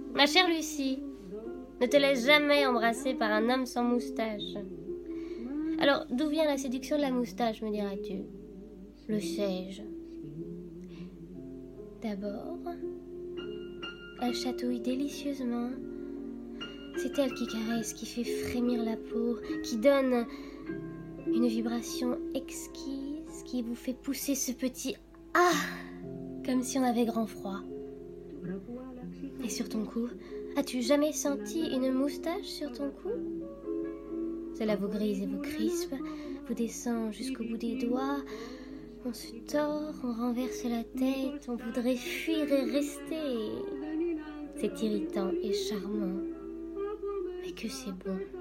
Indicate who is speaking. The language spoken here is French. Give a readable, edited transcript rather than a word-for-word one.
Speaker 1: Ma chère Lucie, ne te laisse jamais embrasser par un homme sans moustache. Alors, d'où vient la séduction de la moustache, me diras-tu? Le sais-je. D'abord, elle chatouille délicieusement. C'est elle qui caresse, qui fait frémir la peau, qui donne une vibration exquise, qui vous fait pousser ce petit « ah » comme si on avait grand froid. Et sur ton cou, as-tu jamais senti une moustache sur ton cou? Cela vous grise et vous crispe, vous descend jusqu'au bout des doigts. On se tord, on renverse la tête, on voudrait fuir et rester. C'est irritant et charmant, mais que c'est bon.